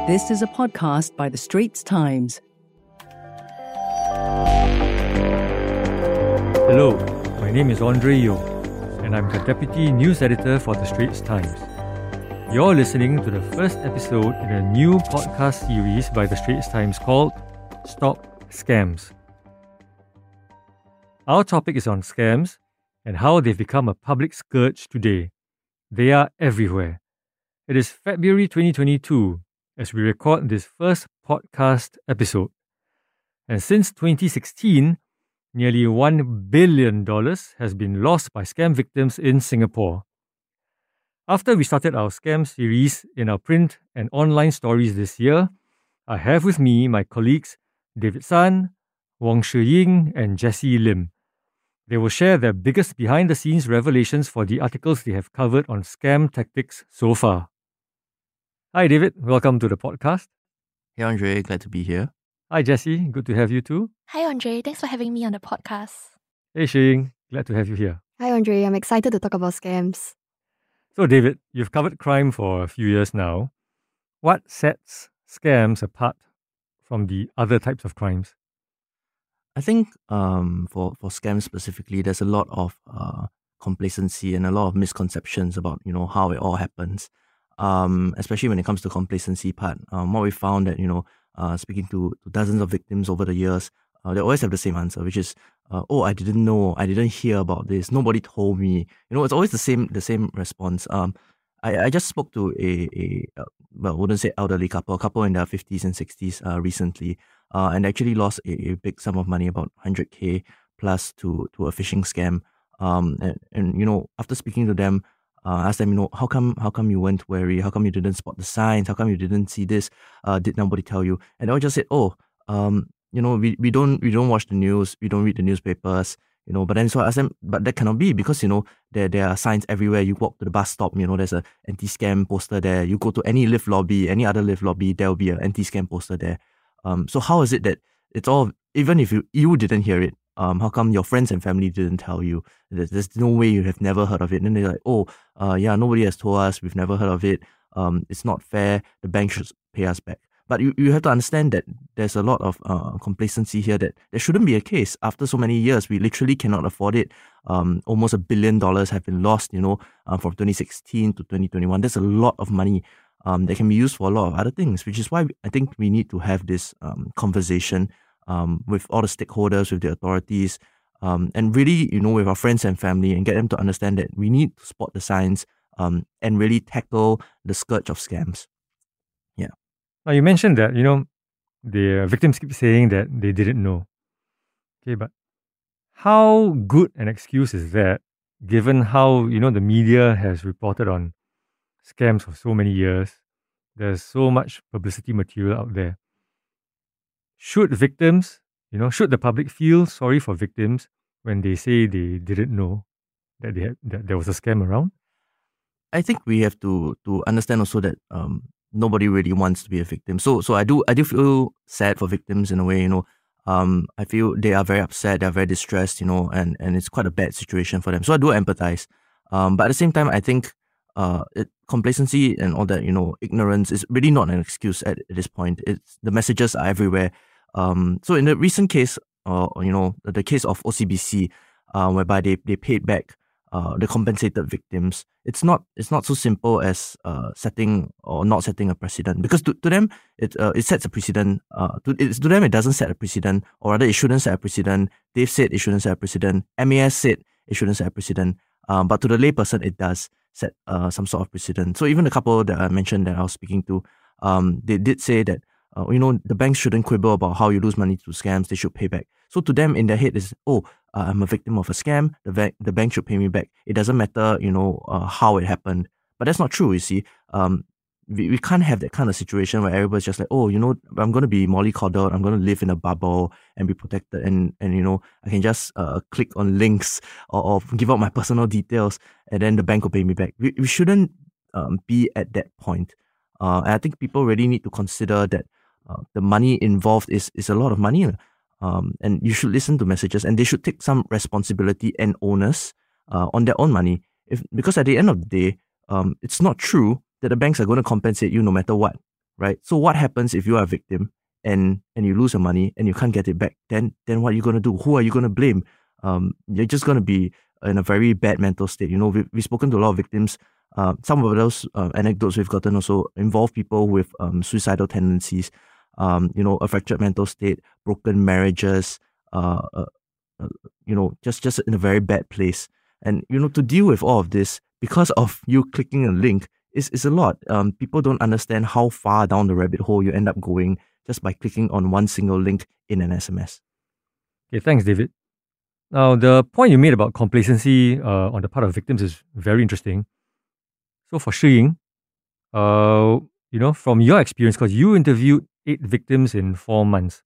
This is a podcast by The Straits Times. Hello, my name is Andre Yeo, and I'm the Deputy News Editor for The Straits Times. You're listening to the first episode in a new podcast series by The Straits Times called Stop Scams. Our topic is on scams and how they've become a public scourge today. They are everywhere. It is February 2022 as we record this first podcast episode. And since 2016, nearly $1 billion has been lost by scam victims in Singapore. After we started our scam series in our print and online stories this year, I have with me my colleagues David San, Wong Shi Ying, and Jessie Lim. They will share their biggest behind-the-scenes revelations for the articles they have covered on scam tactics so far. Hi David, welcome to the podcast. Hey Andre, glad to be here. Hi Jessie, good to have you too. Hi Andre, thanks for having me on the podcast. Hey Shi Ying, glad to have you here. Hi Andre, I'm excited to talk about scams. So David, you've covered crime for a few years now. What sets scams apart from the other types of crimes? I think for scams specifically, there's a lot of complacency and a lot of misconceptions about how it all happens. Especially when it comes to complacency part. What we found that speaking to dozens of victims over the years, they always have the same answer, which is, "Oh, I didn't know, I didn't hear about this. Nobody told me." It's always the same response. I just spoke to a I wouldn't say elderly couple, a couple in their 50s and 60s recently, and actually lost a big sum of money, about 100K plus to a phishing scam. And after speaking to them, asked them, how come you weren't wary? How come you didn't spot the signs? How come you didn't see this? Did nobody tell you? And they all just said, we don't watch the news, we don't read the newspapers, But then so I asked them, but that cannot be because there are signs everywhere. You walk to the bus stop, there's a anti-scam poster there. You go to any lift lobby, any other lift lobby, there will be an anti-scam poster there. So how is it that it's all, even if you didn't hear it? How come your friends and family didn't tell you? There's no way you have never heard of it. And then they're like, nobody has told us. We've never heard of it. It's not fair. The bank should pay us back. But you have to understand that there's a lot of complacency here that there shouldn't be a case. After so many years, we literally cannot afford it. Almost $1 billion have been lost, from 2016 to 2021. There's a lot of money that can be used for a lot of other things, which is why I think we need to have this conversation with all the stakeholders, with the authorities, and really, with our friends and family, and get them to understand that we need to spot the signs and really tackle the scourge of scams. Yeah. Now you mentioned that, the victims keep saying that they didn't know. Okay, but how good an excuse is that, given how, the media has reported on scams for so many years? There's so much publicity material out there. Should victims, should the public feel sorry for victims when they say they didn't know that that there was a scam around? I think we have to understand also that nobody really wants to be a victim. So I do feel sad for victims in a way. I feel they are very upset, they're very distressed, and it's quite a bad situation for them. So I do empathize. But at the same time, I think complacency and all that, ignorance is really not an excuse at this point. The messages are everywhere. So in the recent case, the case of OCBC, whereby they paid back the compensated victims, it's not so simple as setting or not setting a precedent, because to them it sets a precedent. To them it doesn't set a precedent, or rather it shouldn't set a precedent. They've said it shouldn't set a precedent. MAS said it shouldn't set a precedent. But to the layperson it does set some sort of precedent. So even the couple that I mentioned that I was speaking to, they did say that the banks shouldn't quibble about how you lose money to scams. They should pay back. So to them, in their head is, I'm a victim of a scam. The bank should pay me back. It doesn't matter, how it happened. But that's not true. You see, we can't have that kind of situation where everybody's just like, I'm going to be mollycoddled. I'm going to live in a bubble and be protected. And I can just click on links or give out my personal details, and then the bank will pay me back. We shouldn't be at that point. And I think people really need to consider that the money involved is a lot of money. And you should listen to messages, and they should take some responsibility and onus on their own money. Because at the end of the day, it's not true that the banks are going to compensate you no matter what. right? So what happens if you are a victim and you lose your money and you can't get it back? Then what are you going to do? Who are you going to blame? You're just going to be in a very bad mental state. You know, we've spoken to a lot of victims. Some of those anecdotes we've gotten also involve people with suicidal tendencies, a fractured mental state, broken marriages, just in a very bad place. And, to deal with all of this, because of you clicking a link, is a lot. People don't understand how far down the rabbit hole you end up going just by clicking on one single link in an SMS. Okay, thanks, David. Now, the point you made about complacency on the part of victims is very interesting. So for Shi Ying, from your experience, because you interviewed 8 victims in 4 months,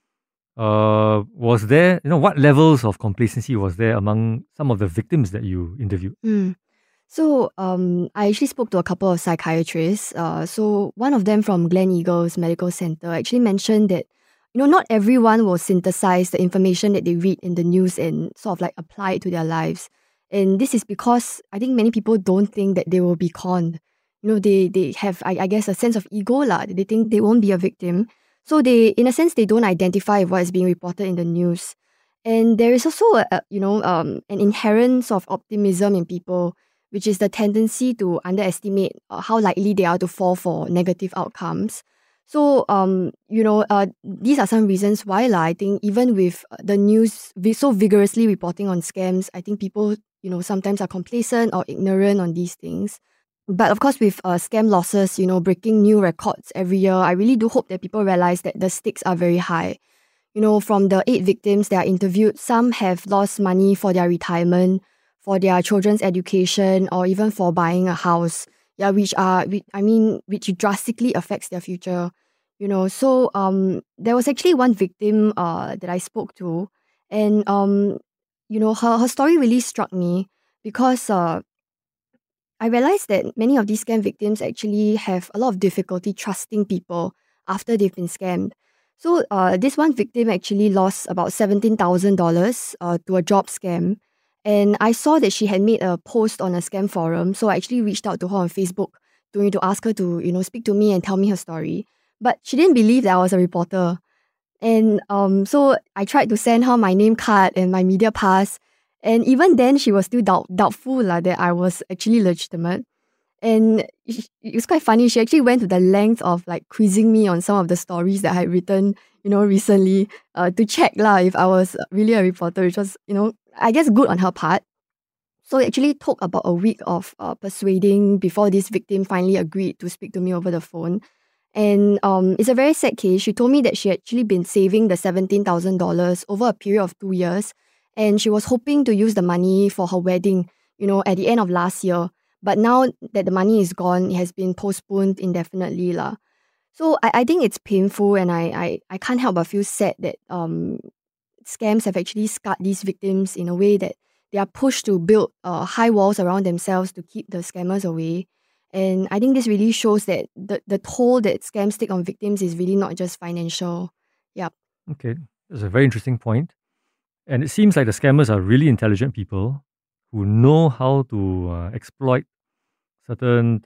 was there, what levels of complacency was there among some of the victims that you interviewed? So I actually spoke to a couple of psychiatrists. So one of them from Gleneagles Medical Center actually mentioned that, not everyone will synthesize the information that they read in the news and sort of like apply it to their lives. And this is because I think many people don't think that they will be conned. They have, I guess, a sense of ego lah. They think they won't be a victim. So they, in a sense, they don't identify what is being reported in the news. And there is also, an inherent sort of optimism in people, which is the tendency to underestimate how likely they are to fall for negative outcomes. So, these are some reasons why I think even with the news so vigorously reporting on scams, I think people, sometimes are complacent or ignorant on these things. But of course, with scam losses, breaking new records every year, I really do hope that people realize that the stakes are very high. From the 8 victims that are interviewed, some have lost money for their retirement, for their children's education, or even for buying a house. Yeah, which drastically affects their future. So there was actually one victim that I spoke to, and her story really struck me because I realized that many of these scam victims actually have a lot of difficulty trusting people after they've been scammed. So this one victim actually lost about $17,000 to a job scam. And I saw that she had made a post on a scam forum. So I actually reached out to her on Facebook to ask her to, speak to me and tell me her story. But she didn't believe that I was a reporter. And so I tried to send her my name card and my media pass. And even then, she was still doubtful that I was actually legitimate. And it was quite funny. She actually went to the length of like quizzing me on some of the stories that I had written, recently to check if I was really a reporter, which was, I guess good on her part. So it actually took about a week of persuading before this victim finally agreed to speak to me over the phone. And it's a very sad case. She told me that she had actually been saving the $17,000 over a period of 2 years. And she was hoping to use the money for her wedding, at the end of last year. But now that the money is gone, it has been postponed indefinitely lah. So I think it's painful, and I can't help but feel sad that scams have actually scarred these victims in a way that they are pushed to build high walls around themselves to keep the scammers away. And I think this really shows that the toll that scams take on victims is really not just financial. Yeah. Okay, that's a very interesting point. And it seems like the scammers are really intelligent people who know how to exploit certain,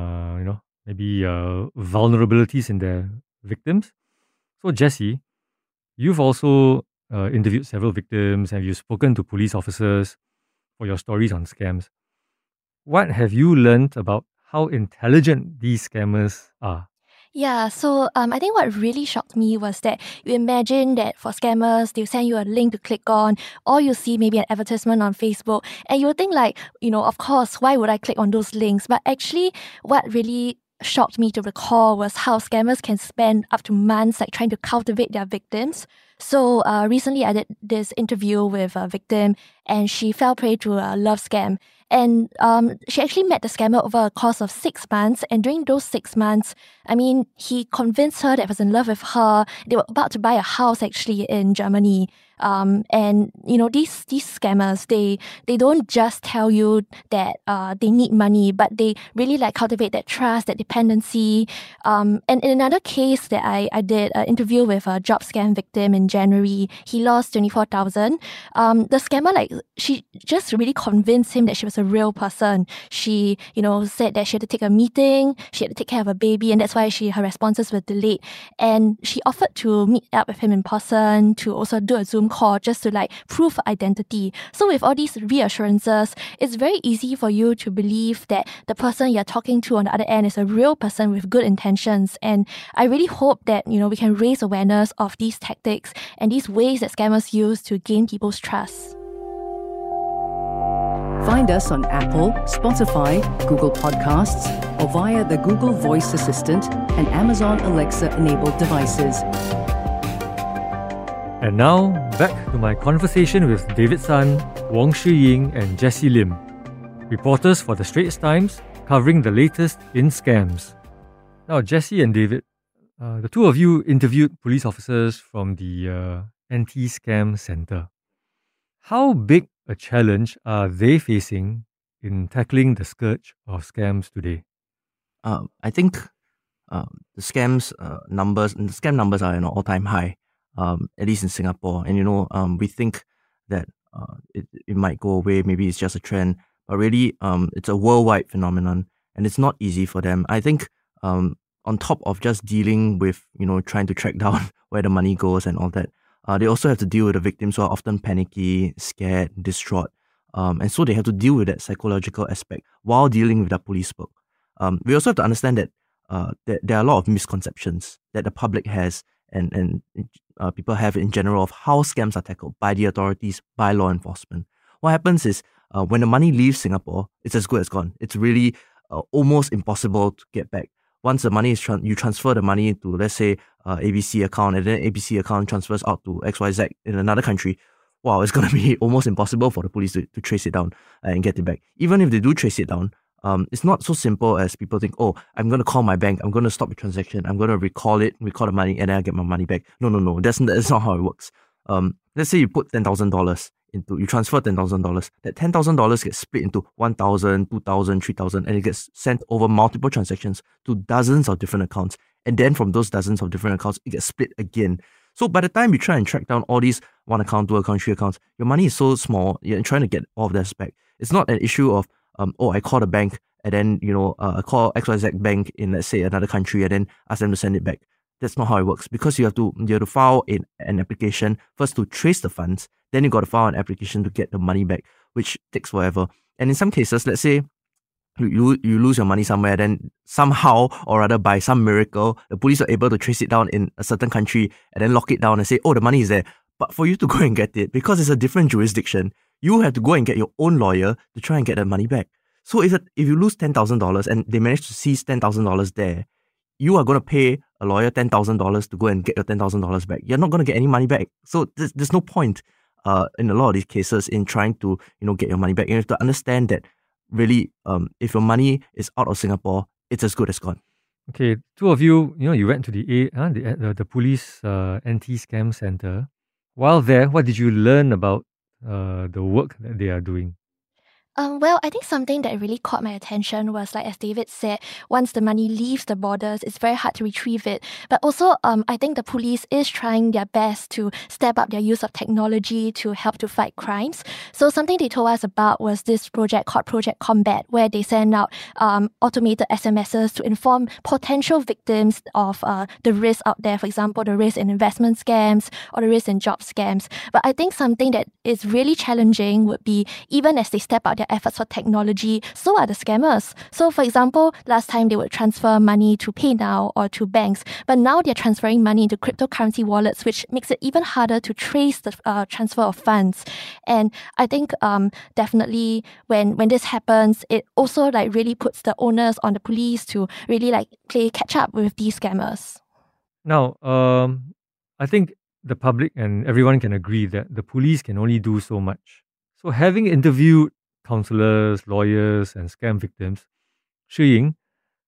maybe vulnerabilities in their victims. So, Jessie, you've also interviewed several victims and you've spoken to police officers for your stories on scams. What have you learned about how intelligent these scammers are? Yeah, so I think what really shocked me was that you imagine that for scammers, they'll send you a link to click on, or you see maybe an advertisement on Facebook, and you think like, of course, why would I click on those links? But actually, what really shocked me to recall was how scammers can spend up to months like trying to cultivate their victims. So recently I did this interview with a victim, and she fell prey to a love scam. And she actually met the scammer over a course of 6 months. And during those 6 months, he convinced her that he was in love with her. They were about to buy a house actually in Germany. And these scammers, they don't just tell you that they need money, but they really like cultivate that trust, that dependency. And in another case that I did an interview with a job scam victim in January, he lost 24,000. The scammer, she just really convinced him that she was a real person. She, said that she had to take a meeting, she had to take care of a baby, and that's why her responses were delayed. And she offered to meet up with him in person, to also do a Zoom call just to prove identity. So with all these reassurances, it's very easy for you to believe that the person you're talking to on the other end is a real person with good intentions. And I really hope that, we can raise awareness of these tactics and these ways that scammers use to gain people's trust. Find us on Apple, Spotify, Google Podcasts, or via the Google Voice Assistant and Amazon Alexa-enabled devices. And now, back to my conversation with David Sun, Wong Shi Ying, and Jessie Lim, reporters for The Straits Times, covering the latest in scams. Now, Jessie and David, the two of you interviewed police officers from the Anti-Scam Centre. How big a challenge are they facing in tackling the scourge of scams today? I think the scam numbers are an all-time high, at least in Singapore. And we think that it might go away. Maybe it's just a trend, but really, it's a worldwide phenomenon, and it's not easy for them. I think on top of just dealing with trying to track down where the money goes and all that, they also have to deal with the victims who are often panicky, scared, distraught. And so they have to deal with that psychological aspect while dealing with the police work. We also have to understand that there are a lot of misconceptions that the public has and people have in general of how scams are tackled by the authorities, by law enforcement. What happens is when the money leaves Singapore, it's as good as gone. It's really almost impossible to get back. Once the money is you transfer the money to, let's say, ABC account, and then ABC account transfers out to XYZ in another country, wow, it's going to be almost impossible for the police to trace it down and get it back. Even if they do trace it down, it's not so simple as people think, oh, I'm going to call my bank, I'm going to stop the transaction, I'm going to recall the money, and then I get my money back. No. That's not how it works. Let's say you put $10,000 you transfer $10,000. That $10,000 gets split into 1,000, 2,000, 3,000, and it gets sent over multiple transactions to dozens of different accounts. And then from those dozens of different accounts, it gets split again. So by the time you try and track down all these 1 account, 2 account, 3 accounts, your money is so small, you're trying to get all of that back. It's not an issue of, I call the bank and then, I call XYZ bank in, let's say, another country and then ask them to send it back. That's not how it works, because you have to file an application first to trace the funds, then you got to file an application to get the money back, which takes forever. And in some cases, let's say you lose your money somewhere, then somehow or rather by some miracle, the police are able to trace it down in a certain country and then lock it down and say, oh, the money is there. But for you to go and get it, because it's a different jurisdiction, you have to go and get your own lawyer to try and get the money back. So if you lose $10,000 and they manage to seize $10,000 there, you are going to pay a lawyer $10,000 to go and get your $10,000 back. You're not going to get any money back. So there's no point in a lot of these cases in trying to get your money back. You have to understand that really, if your money is out of Singapore, it's as good as gone. Okay, two of you, you went to the police anti-scam center. While there, what did you learn about the work that they are doing? Well, I think something that really caught my attention was, like as David said, once the money leaves the borders, it's very hard to retrieve it. But also, I think the police is trying their best to step up their use of technology to help to fight crimes. So something they told us about was this project called Project Combat, where they send out automated SMSs to inform potential victims of the risk out there. For example, the risk in investment scams or the risk in job scams. But I think something that is really challenging would be, even as they step out their efforts for technology, so are the scammers. So for example, last time they would transfer money to PayNow or to banks, but now they're transferring money into cryptocurrency wallets, which makes it even harder to trace the transfer of funds. And I think definitely when this happens, it also really puts the onus on the police to really play catch up with these scammers. Now, I think the public and everyone can agree that the police can only do so much. So having interviewed counselors, lawyers, and scam victims, Shi Ying,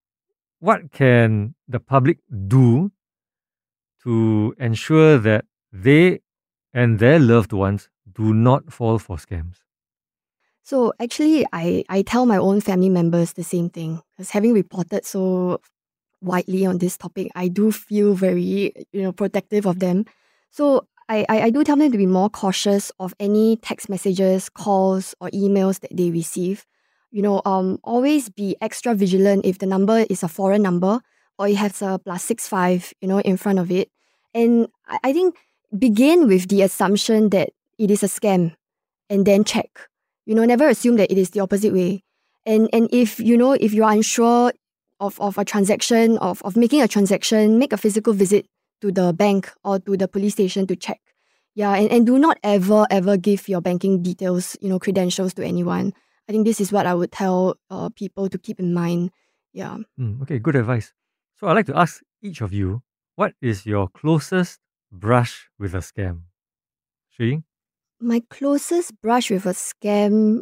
what can the public do to ensure that they and their loved ones do not fall for scams? So actually, I tell my own family members the same thing, because having reported so widely on this topic, I do feel very, protective of them. So I do tell them to be more cautious of any text messages, calls, or emails that they receive. Always be extra vigilant if the number is a foreign number or it has a +65, in front of it. And I think begin with the assumption that it is a scam and then check. Never assume that it is the opposite way. And if you're unsure of a transaction, of making a transaction, make a physical visit to the bank or to the police station to check. Yeah, and do not ever give your banking details, credentials to anyone. I think this is what I would tell people to keep in mind. Yeah. Okay, good advice. So I'd like to ask each of you, what is your closest brush with a scam? Xu Ying? My closest brush with a scam,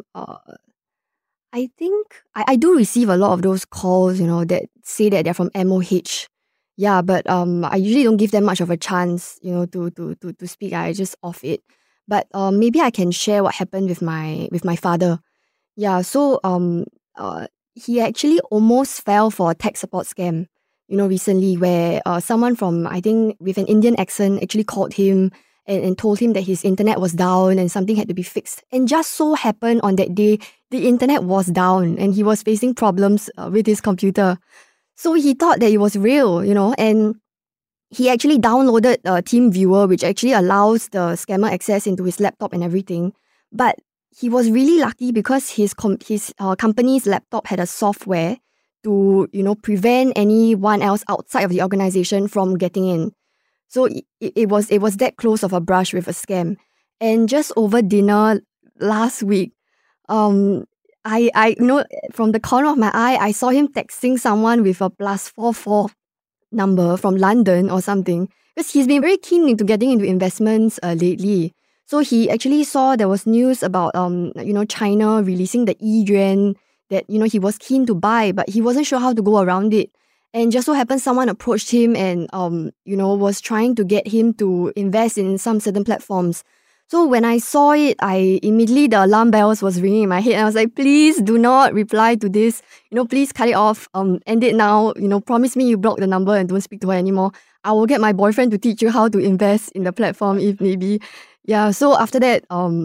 I think I do receive a lot of those calls, that say that they're from MOH. Yeah, but I usually don't give them much of a chance, to speak. I just off it. But maybe I can share what happened with my father. Yeah, so he actually almost fell for a tech support scam, recently, where someone from, I think, with an Indian accent actually called him and told him that his internet was down and something had to be fixed. And just so happened on that day, the internet was down and he was facing problems with his computer. So he thought that it was real, and he actually downloaded TeamViewer, which actually allows the scammer access into his laptop and everything. But he was really lucky because his company's laptop had a software to, prevent anyone else outside of the organization from getting in. So it was that close of a brush with a scam. And just over dinner last week, I from the corner of my eye, I saw him texting someone with a +44 number from London or something, because he's been very keen into getting into investments lately. So he actually saw there was news about China releasing the e-yuan that he was keen to buy, but he wasn't sure how to go around it. And just so happened someone approached him and was trying to get him to invest in some certain platforms. So when I saw it, immediately the alarm bells was ringing in my head. And I was like, please do not reply to this. Please cut it off. End it now. Promise me you block the number and don't speak to her anymore. I will get my boyfriend to teach you how to invest in the platform if maybe. Yeah. So after that,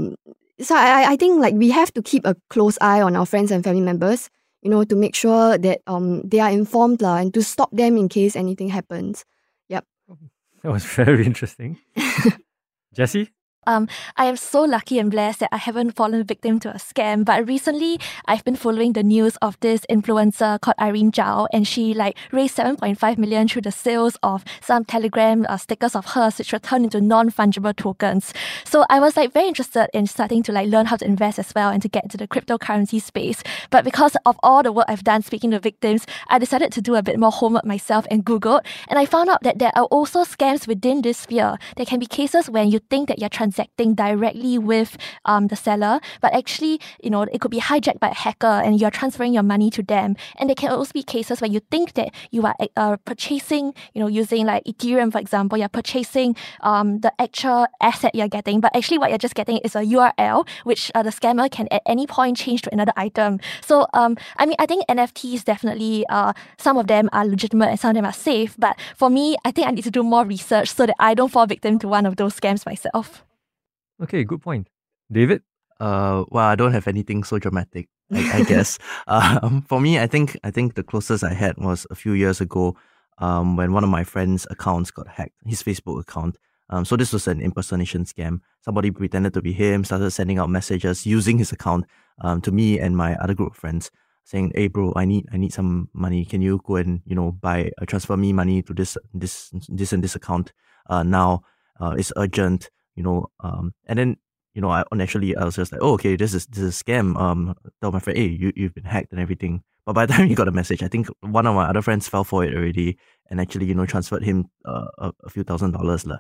so I think like we have to keep a close eye on our friends and family members, to make sure that they are informed and to stop them in case anything happens. Yep. That was very interesting. Jessie? I am so lucky and blessed that I haven't fallen victim to a scam. But recently, I've been following the news of this influencer called Irene Zhao, and she raised 7.5 million through the sales of some Telegram stickers of hers, which were turned into non-fungible tokens. So I was very interested in starting to learn how to invest as well and to get into the cryptocurrency space. But because of all the work I've done speaking to victims, I decided to do a bit more homework myself and Googled, and I found out that there are also scams within this sphere. There can be cases when you think that you're transacting directly with the seller, but actually, it could be hijacked by a hacker and you're transferring your money to them. And there can also be cases where you think that you are purchasing, using Ethereum, for example, you're purchasing the actual asset you're getting, but actually what you're just getting is a URL, which the scammer can at any point change to another item. So, I think NFTs definitely, some of them are legitimate and some of them are safe, but for me, I think I need to do more research so that I don't fall victim to one of those scams myself. Okay, good point. David? Well, I don't have anything so dramatic, I guess. For me, I think the closest I had was a few years ago, when one of my friend's accounts got hacked, his Facebook account. So this was an impersonation scam. Somebody pretended to be him, started sending out messages using his account to me and my other group of friends, saying, "Hey, bro, I need some money. Can you go and transfer me money to this and this account now? It's urgent." And then, naturally I was just like, oh, okay, this is a scam. Tell my friend, hey, you've been hacked and everything. But by the time he got a message, I think one of my other friends fell for it already and actually, transferred him a few $1,000s.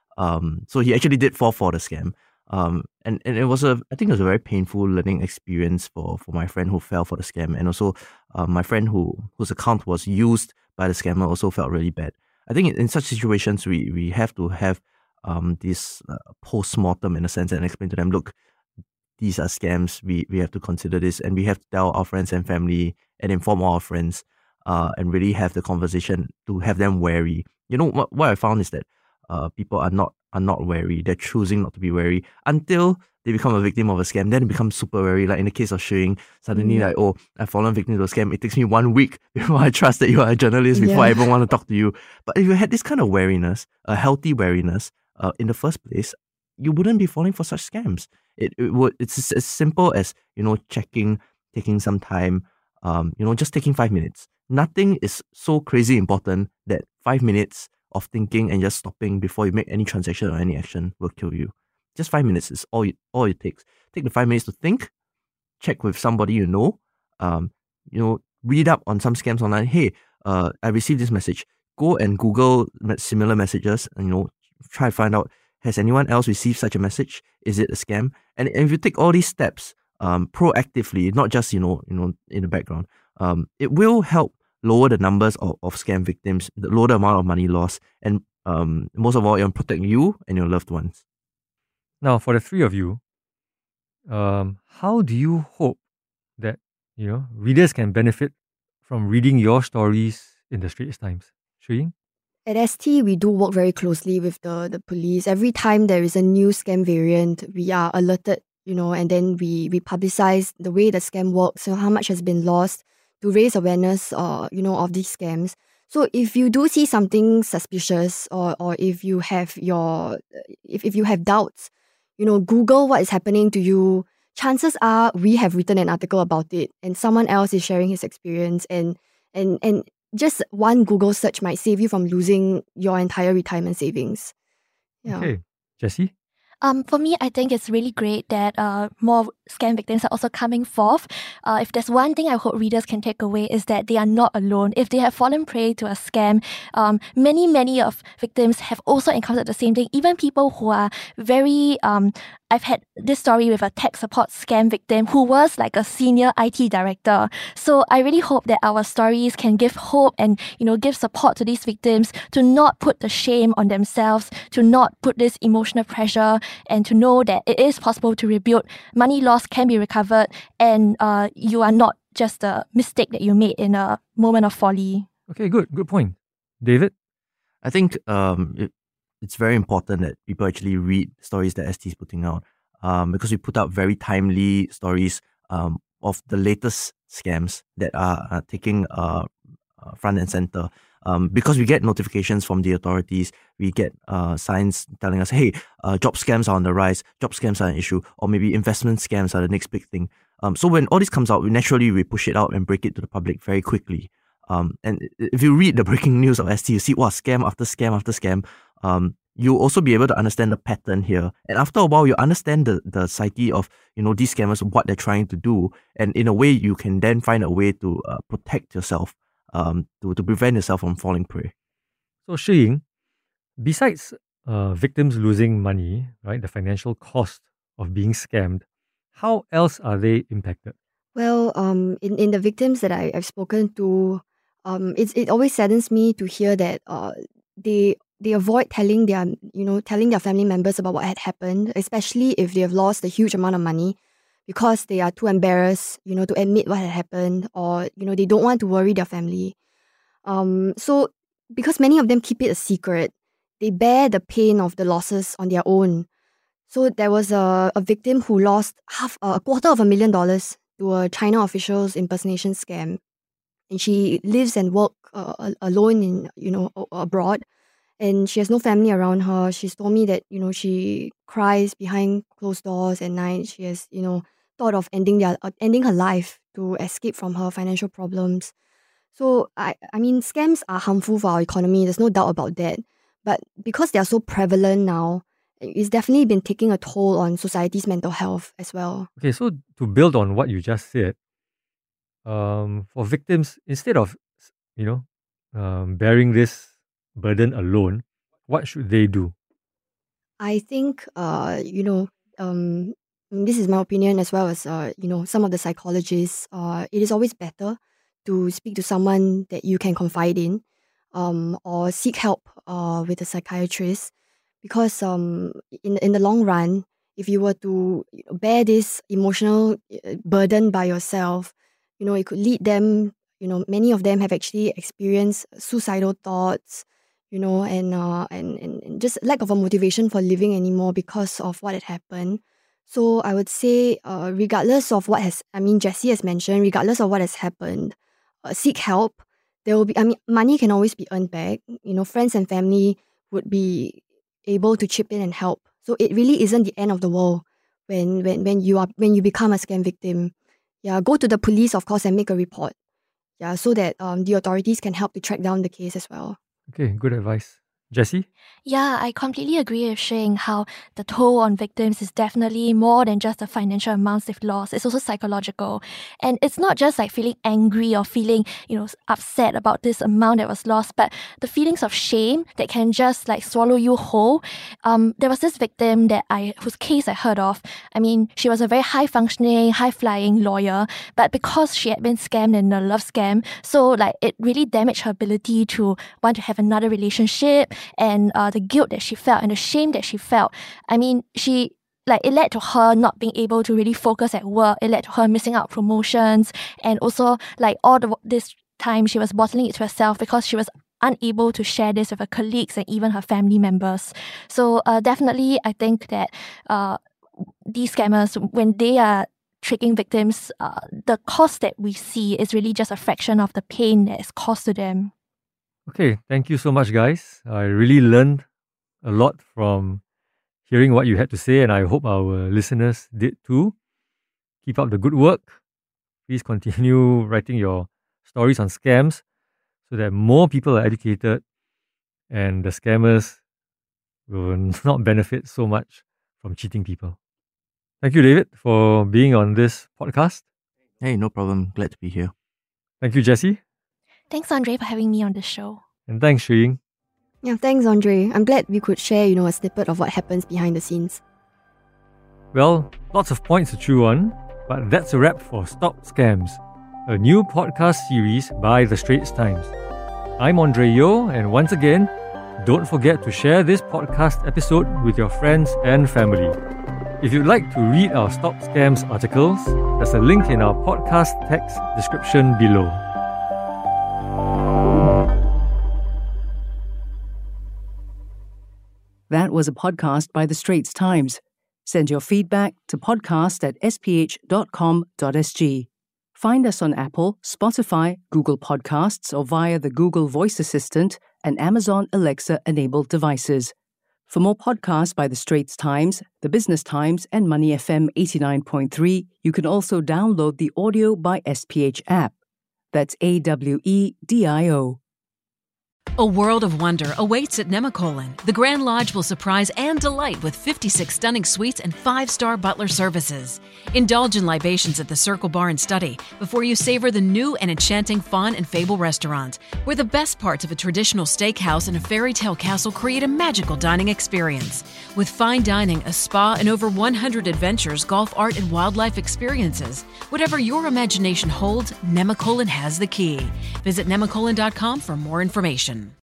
So he actually did fall for the scam. And it was I think it was a very painful learning experience for my friend who fell for the scam. And also my friend whose account was used by the scammer also felt really bad. I think in such situations, we have to have this post-mortem in a sense and explain to them, look, these are scams. We have to consider this, and we have to tell our friends and family and inform all our friends, and really have the conversation to have them wary. You know what I found is that people are not wary. They're choosing not to be wary until they become a victim of a scam. Then they become super wary. Like in the case of Shuing, suddenly like, oh, I've fallen victim to a scam. It takes me 1 week before I trust that you are a journalist, before I even want to talk to you. But if you had this kind of wariness, a healthy wariness, in the first place, you wouldn't be falling for such scams. It's as simple as, taking some time, just taking 5 minutes. Nothing is so crazy important that 5 minutes of thinking and just stopping before you make any transaction or any action will kill you. Just 5 minutes is all it takes. Take the 5 minutes to think, check with somebody read up on some scams online. Hey, I received this message. Go and Google similar messages and, try to find out, has anyone else received such a message? Is it a scam? And if you take all these steps proactively, not just, in the background, it will help lower the numbers of scam victims, lower the amount of money lost, and most of all, it'll protect you and your loved ones. Now, for the three of you, how do you hope that, readers can benefit from reading your stories in the Straits Times? Shuing? At ST, we do work very closely with the police. Every time there is a new scam variant, we are alerted, and then we publicize the way the scam works, how much has been lost, to raise awareness, of these scams. So if you do see something suspicious, or if you have if you have doubts, Google what is happening to you. Chances are we have written an article about it, and someone else is sharing his experience, and just one Google search might save you from losing your entire retirement savings. Yeah. Okay. Jessie? For me, I think it's really great that more scam victims are also coming forth. If there's one thing I hope readers can take away is that they are not alone. If they have fallen prey to a scam, many of victims have also encountered the same thing. Even people who are very... I've had this story with a tech support scam victim who was like a senior IT director. So I really hope that our stories can give hope and, give support to these victims to not put the shame on themselves, to not put this emotional pressure, and to know that it is possible to rebuild. Money lost can be recovered, and you are not just a mistake that you made in a moment of folly. Okay, good point. David? I think it's very important that people actually read stories that ST is putting out, because we put out very timely stories of the latest scams that are taking front and center. Because we get notifications from the authorities, we get signs telling us, hey, job scams are on the rise, job scams are an issue, or maybe investment scams are the next big thing. So when all this comes out, we push it out and break it to the public very quickly. And if you read the breaking news of ST, you see, scam after scam after scam. You'll also be able to understand the pattern here. And after a while, you understand the psyche of, these scammers, what they're trying to do. And in a way, you can then find a way to protect yourself, to prevent yourself from falling prey. So, Shiying, besides victims losing money, right, the financial cost of being scammed, how else are they impacted? Well, in the victims that I've spoken to, it always saddens me to hear that they avoid telling their family members about what had happened, especially if they have lost a huge amount of money, because they are too embarrassed, to admit what had happened, or they don't want to worry their family. So because many of them keep it a secret, they bear the pain of the losses on their own. So there was a victim who lost $250,000 to a China official's impersonation scam, and she lives and works alone in abroad. And she has no family around her. She's told me that, she cries behind closed doors at night. She has, thought of ending her life to escape from her financial problems. So, I mean, scams are harmful for our economy. There's no doubt about that. But because they are so prevalent now, it's definitely been taking a toll on society's mental health as well. Okay, so to build on what you just said, for victims, instead of, bearing this burden alone, what should they do? I think, this is my opinion as well as, some of the psychologists. It is always better to speak to someone that you can confide in, or seek help with a psychiatrist, because in the long run, if you were to bear this emotional burden by yourself, it could lead them. Many of them have actually experienced suicidal thoughts, and just lack of a motivation for living anymore because of what had happened. So I would say, regardless of Jessie has mentioned, regardless of what has happened, seek help. There will be, money can always be earned back. Friends and family would be able to chip in and help. So it really isn't the end of the world when you become a scam victim. Yeah, go to the police, of course, and make a report. Yeah, so that the authorities can help to track down the case as well. Okay, good advice. Jessie? Yeah, I completely agree with Sheng how the toll on victims is definitely more than just the financial amounts they've lost. It's also psychological. And it's not just like feeling angry or feeling, upset about this amount that was lost, but the feelings of shame that can just like swallow you whole. There was this victim whose case I heard of. She was a very high-functioning, high-flying lawyer, but because she had been scammed in a love scam, so like it really damaged her ability to want to have another relationship, and the guilt that she felt and the shame that she felt. It led to her not being able to really focus at work. It led to her missing out promotions, and also this time she was bottling it to herself because she was unable to share this with her colleagues and even her family members. So definitely, I think that these scammers, when they are tricking victims, the cost that we see is really just a fraction of the pain that is caused to them. Okay, thank you so much, guys. I really learned a lot from hearing what you had to say, and I hope our listeners did too. Keep up the good work. Please continue writing your stories on scams so that more people are educated and the scammers will not benefit so much from cheating people. Thank you, David, for being on this podcast. Hey, no problem. Glad to be here. Thank you, Jessie. Thanks, Andre, for having me on the show. And thanks, Shuying. Yeah, thanks, Andre. I'm glad we could share, a snippet of what happens behind the scenes. Well, lots of points to chew on, but that's a wrap for Stop Scams, a new podcast series by The Straits Times. I'm Andre Yeo, and once again, don't forget to share this podcast episode with your friends and family. If you'd like to read our Stop Scams articles, there's a link in our podcast text description below. That was a podcast by The Straits Times. Send your feedback to podcast@sph.com.sg. Find us on Apple, Spotify, Google Podcasts, or via the Google Voice Assistant and Amazon Alexa-enabled devices. For more podcasts by The Straits Times, The Business Times, and Money FM 89.3, you can also download the Audio by SPH app. That's AWEDIO. A world of wonder awaits at Nemacolin. The Grand Lodge will surprise and delight with 56 stunning suites and 5-star butler services. Indulge in libations at the Circle Bar and Study before you savor the new and enchanting Fawn and Fable restaurant, where the best parts of a traditional steakhouse and a fairy tale castle create a magical dining experience. With fine dining, a spa, and over 100 adventures, golf, art, and wildlife experiences. Whatever your imagination holds, Nemacolin has the key. Visit nemacolin.com for more information.